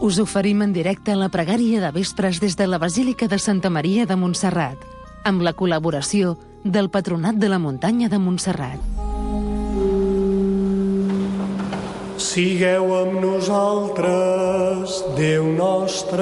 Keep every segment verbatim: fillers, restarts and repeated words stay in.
us oferim en directe la pregària de vespres des de la Basílica de Santa Maria de Montserrat, amb la col·laboració del Patronat de la Muntanya de Montserrat. Sigueu amb nosaltres, Déu nostre.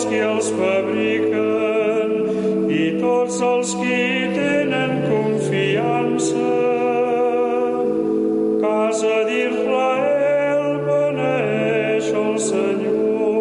qui els fabriquen i tots els qui tenen confiança. Casa d'Israel, beneeix el Senyor.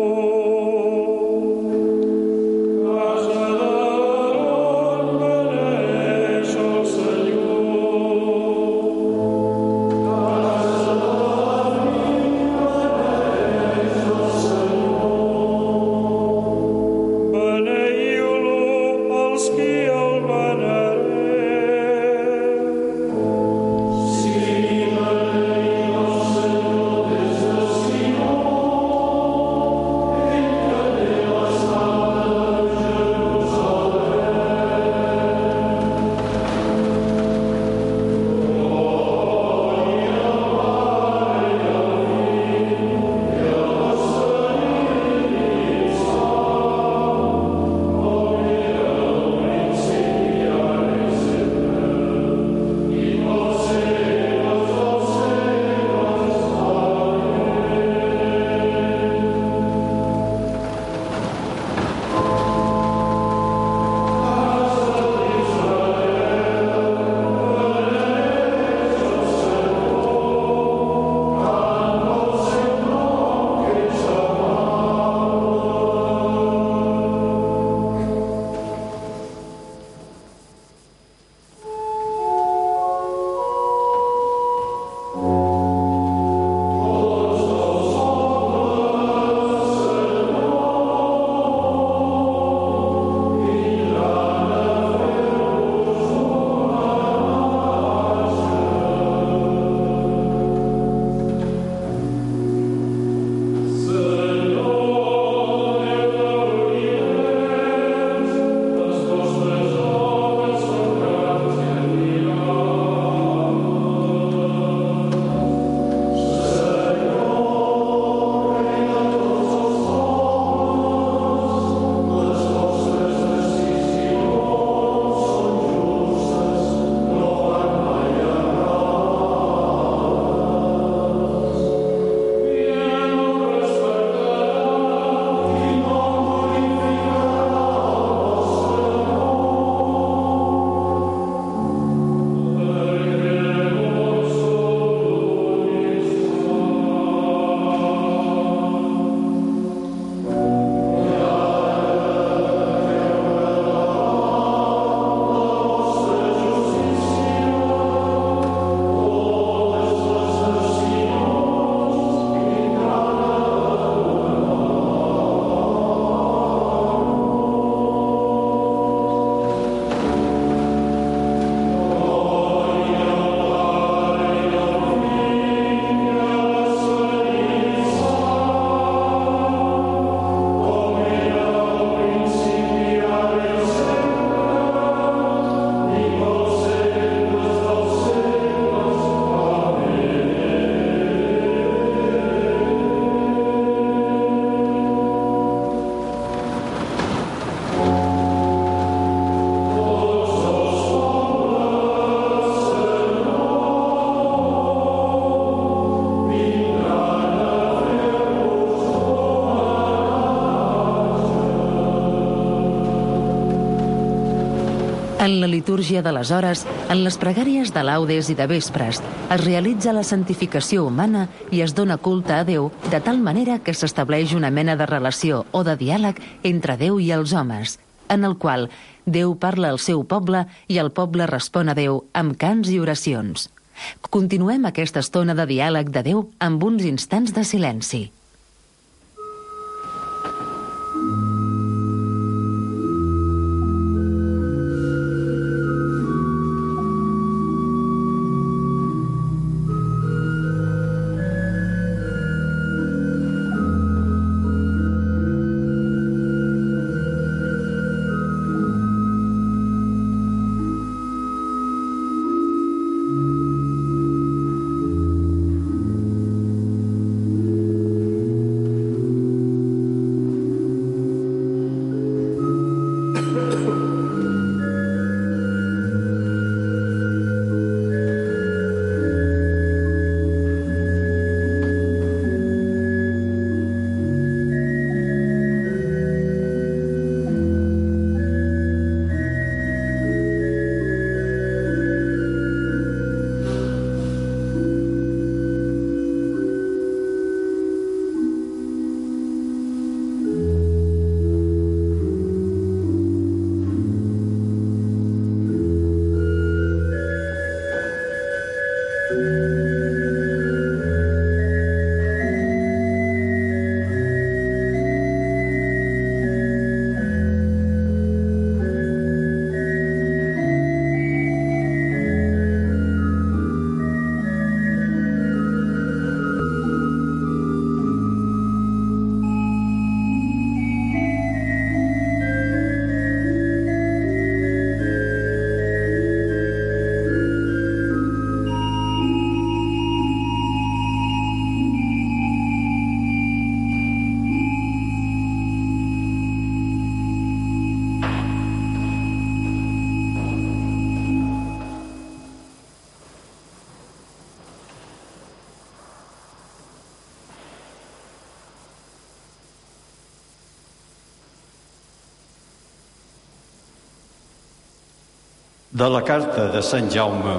En la litúrgia de les hores, en les pregàries de laudes i de vespres, es realitza la santificació humana i es dona culte a Déu de tal manera que s'estableix una mena de relació o de diàleg entre Déu i els homes, en el qual Déu parla al seu poble i el poble respon a Déu amb cants i oracions. Continuem aquesta estona de diàleg de Déu amb uns instants de silenci. De la carta de Sant Jaume.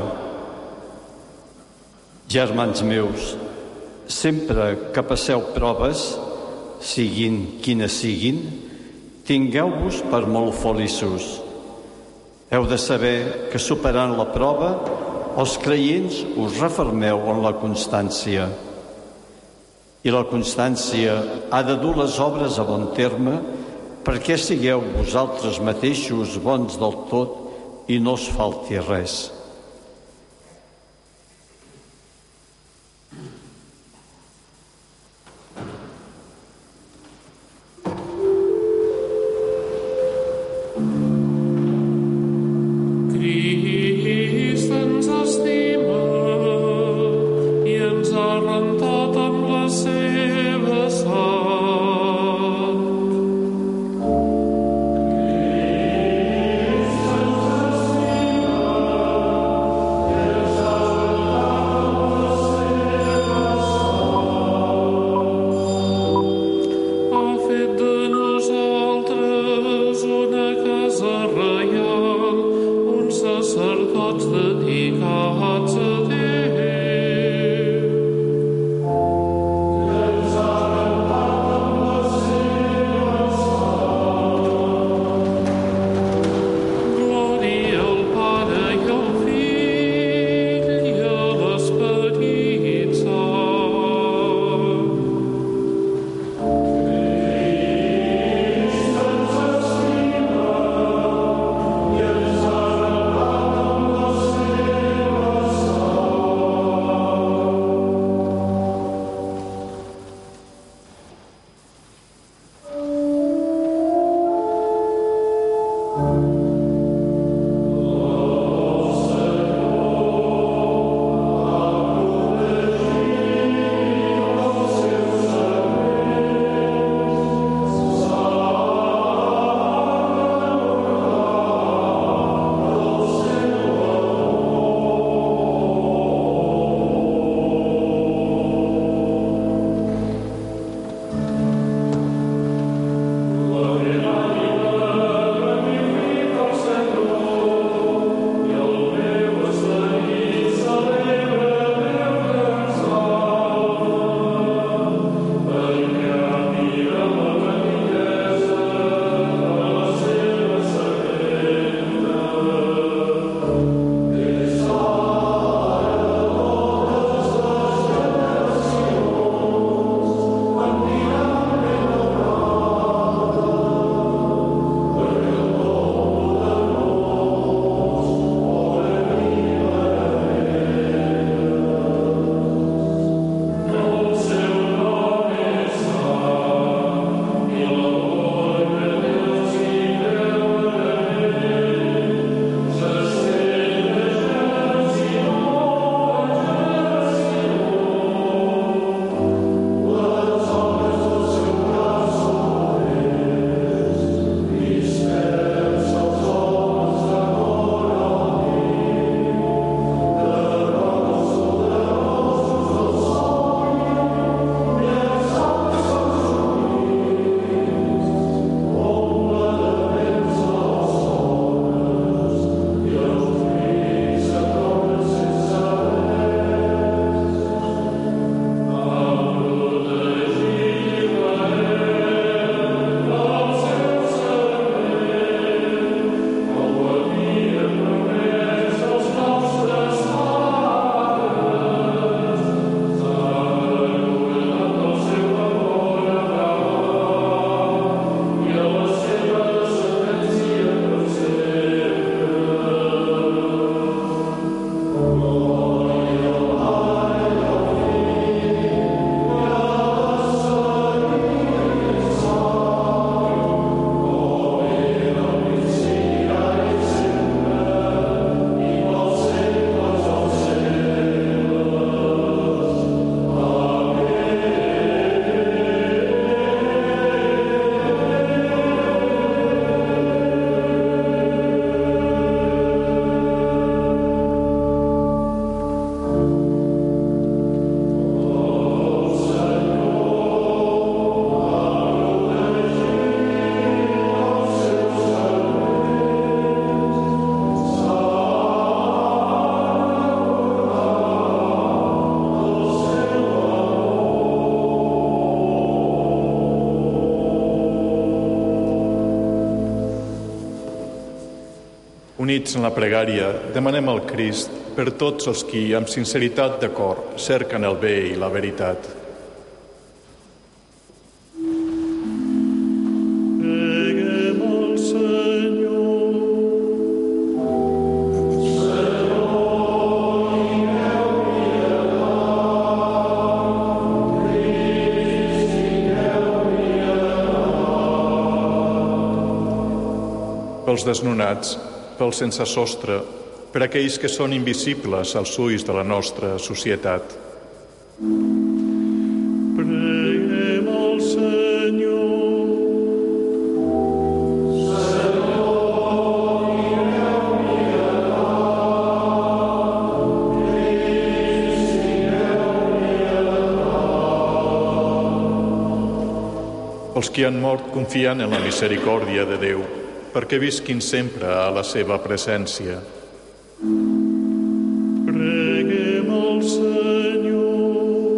Germans meus, sempre que passeu proves, siguin quines siguin, tingueu-vos per molt feliços. Heu de saber que superant la prova, els creients us refermeu en la constància. I la constància ha de dur les obres a bon terme perquè sigueu vosaltres mateixos bons del tot i no us falti res. Crist ens estima i ens ha rentat amb la seva sang. Crist ens estima Units en la pregària, demanem al Crist per tots els qui, amb sinceritat de cor, cerquen el bé i la veritat. Preguem al Senyor. Pels desnonats, pels sense sostre, per aquells que són invisibles als ulls de la nostra societat. Preguem al Senyor. Els qui han mort confiant en la misericòrdia de Déu, perquè visquin sempre a la seva presència. Preguem al Senyor.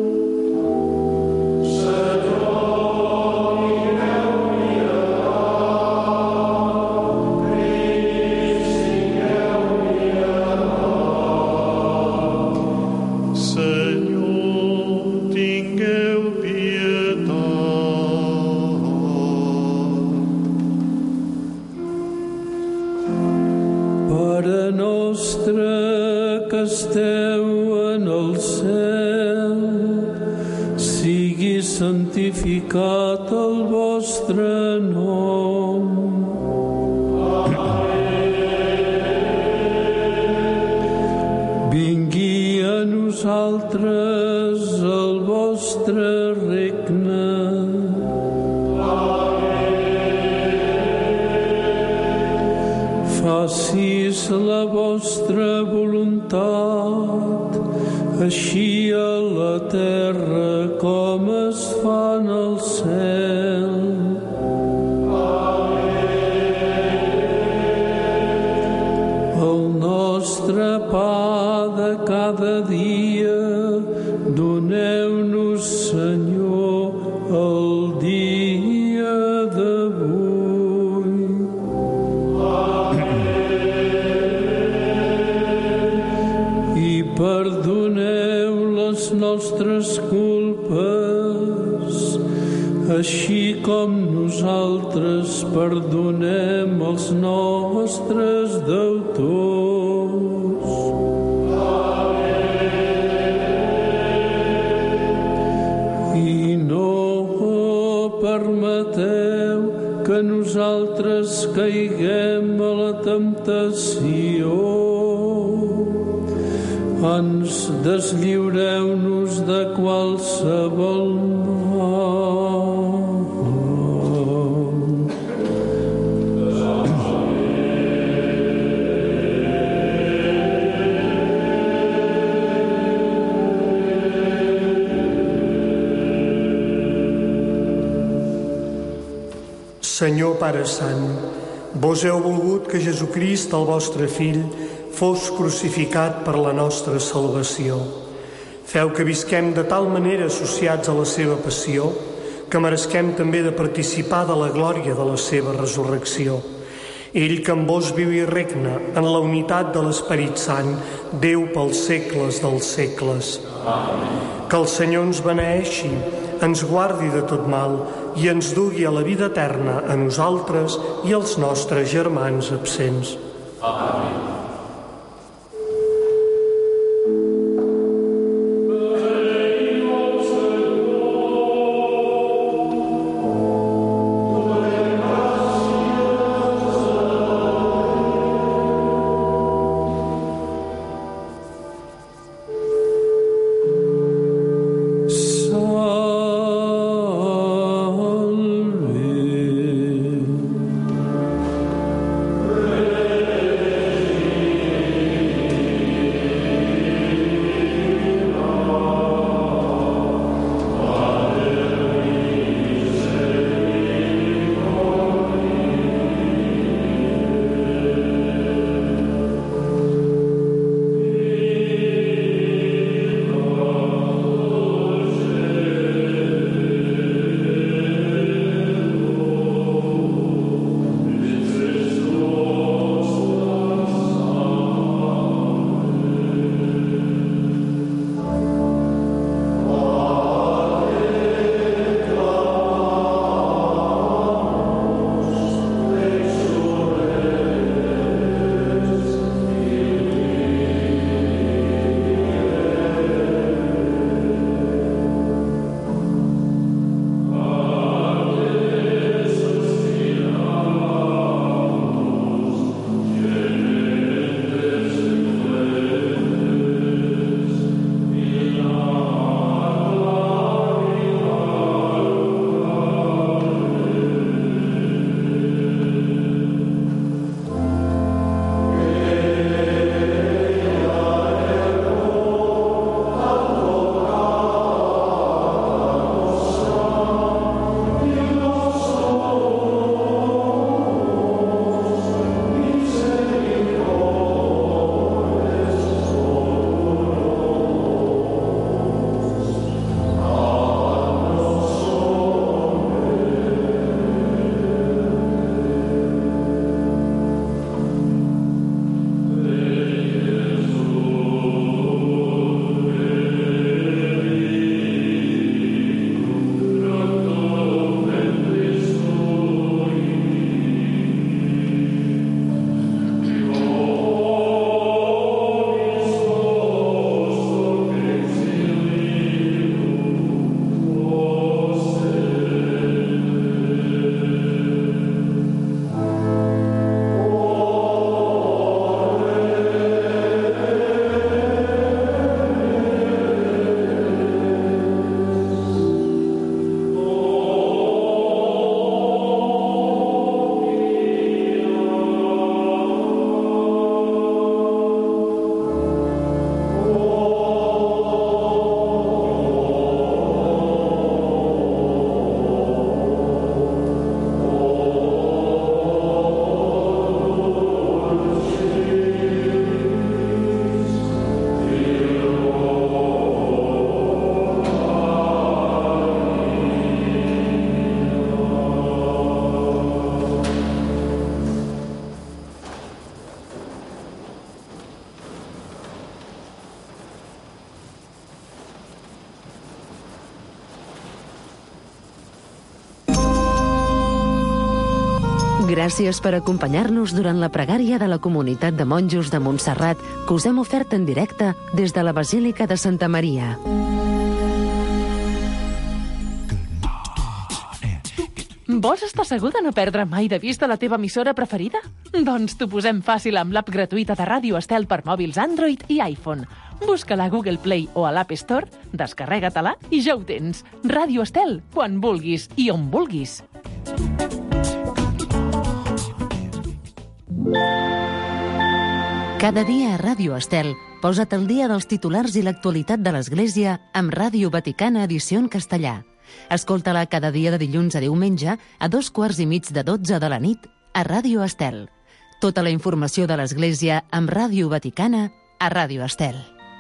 Senyor, tingueu pietat. Pare nostre que esteu en el cel, sigui santificat el vostre nom. Vingui a nosaltres el vostre regne. Facis la vostra voluntat, així a la terra com es fa en el cel. El nostre pa de cada dia, doneu-nos, Senyor, el dia d'avui. I perdoneu les nostres culpes, així com nosaltres perdonem els nostres deutors. I no permeteu que nosaltres caiguem a la temptació. Ens deslliureu-nos de qualsevol mal. Senyor Pare Sant, vos heu volgut que Jesucrist, el vostre Fill, fos crucificat per la nostra salvació. Feu que visquem de tal manera associats a la seva passió que meresquem també de participar de la glòria de la seva resurrecció. Ell que amb vos viu i regna en la unitat de l'Esperit Sant, Déu pels segles dels segles. Amén. Que el Senyor ens beneeixi, ens guardi de tot mal i ens dugui a la vida eterna a nosaltres i als nostres germans absents. Amén. Salve. Gràcies per acompanyar-nos durant la pregària de la Comunitat de Monjos de Montserrat que us hem ofert en directe des de la Basílica de Santa Maria. Vols estar segur de no perdre mai de vista la teva emissora preferida? Doncs t'ho posem fàcil amb l'app gratuïta de Ràdio Estel per mòbils Android i iPhone. Busca-la a Google Play o a l'App Store, descarrega-te-la i ja ho tens. Ràdio Estel, quan vulguis i on vulguis. Cada dia a Ràdio Estel, posa't al dia dels titulars i l'actualitat de l'Església amb Ràdio Vaticana edició en castellà. Escolta-la cada dia de dilluns a diumenge a dos quarts i mig de dotze de la nit a Ràdio Estel. Tota la informació de l'Església amb Ràdio Vaticana a Ràdio Estel.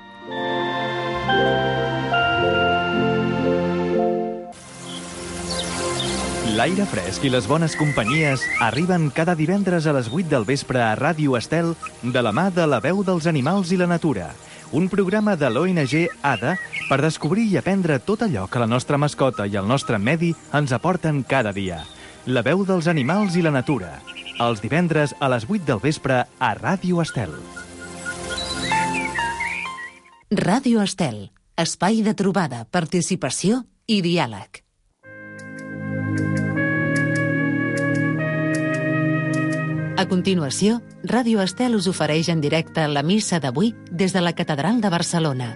L'aire fresc i les bones companyies arriben cada divendres a les vuit del vespre a Ràdio Estel de la mà de La Veu dels Animals i la Natura, un programa de l'O N G A D A per descobrir i aprendre tot allò que la nostra mascota i el nostre medi ens aporten cada dia. La Veu dels Animals i la Natura, els divendres a les vuit del vespre a Ràdio Estel. Ràdio Estel, espai de trobada, participació i diàleg. A continuació, Ràdio Estel us ofereix en directe la missa d'avui des de la Catedral de Barcelona.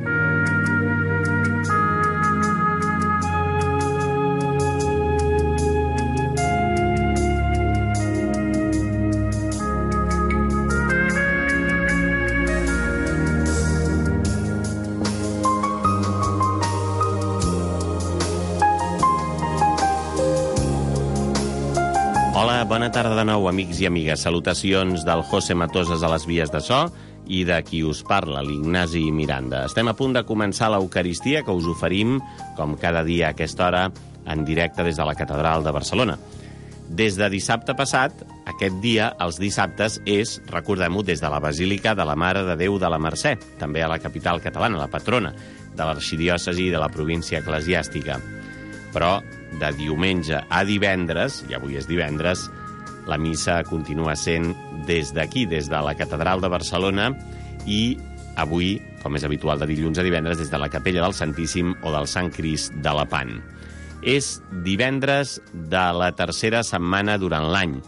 Hola, bona tarda de nou, amics i amigues. Salutacions del José Matoses a les vies de so i de qui us parla, l'Ignasi Miranda. Estem a punt de començar l'Eucaristia que us oferim, com cada dia a aquesta hora, en directe des de la Catedral de Barcelona. Des de dissabte passat, aquest dia, els dissabtes, és, recordem-ho, des de la Basílica de la Mare de Déu de la Mercè, també a la capital catalana, la patrona de l'arxidiòcesi de la província eclesiàstica. Però de diumenge a divendres, i avui és divendres, la missa continua sent des d'aquí, des de la Catedral de Barcelona, i avui, com és habitual de dilluns a divendres, des de la Capella del Santíssim o del Sant Crist de Lepant. És divendres de la tercera setmana durant l'any.